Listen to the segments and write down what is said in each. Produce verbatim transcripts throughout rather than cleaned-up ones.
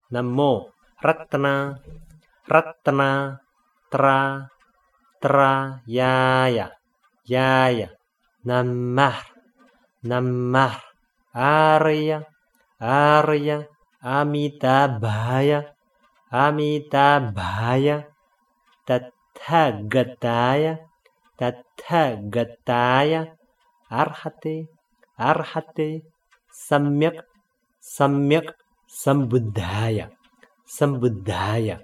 Namo. Ratna, Ratna, Tra, Tra, Yaya, Yaya. Namah, Namah. Arya, Arya. Amitabhaya, Amitabhaya. Tathagataya, Tathagataya. Arhate, Arhate. Samyak, Samyak. Sambuddhaya, Sambuddhaya.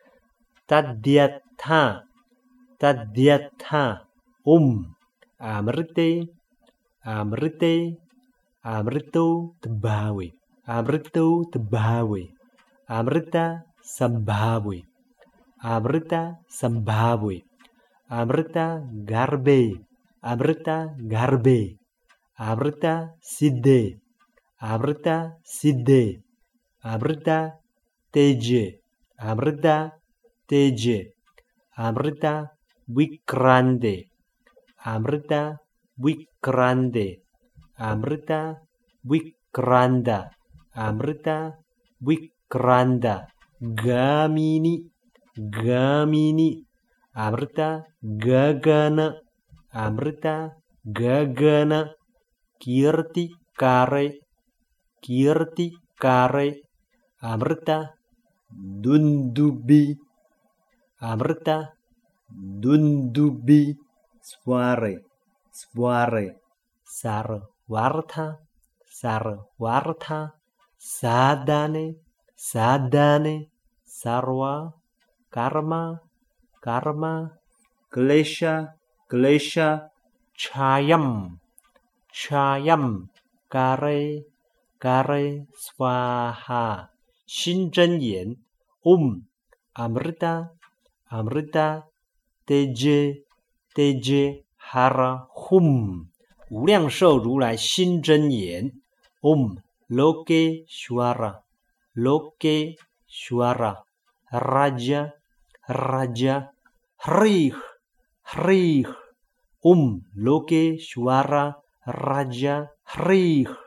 Tadyatha, Tadyatha. Um. Amrite, Amrite. Amrito tebawe, Amrito tebawe. Amrita sambhawe, Amrita sambhawe. Amrita garbe, Amrita garbe. Amrita siddhe, Amrita siddhe. Amrita teje, Amrita teje. Amrita vikrante, Amrita vikrante. Amrita vikranda, Amrita vikranda. Gamini, Gamini. Amrita gagana, Amrita gagana. Kirti kare, Kirti kare. Amrita dundubi, Amrita dundubi. Sware, sware. Sarvartha, Sarvartha. Sadane, Sadane. Sarva, karma, karma. Klesha, Klesha. Chayam, Chayam. Kare, Kare. Swaha. Shinzhenyan. Um. Amrita, Amrita. Teje, Teje. Hara, Hum. 无量寿如来心真言 Om Lokeshwara Lokeshwara Raja Raja Hrih Hrih Om Lokeshwara Raja Hrih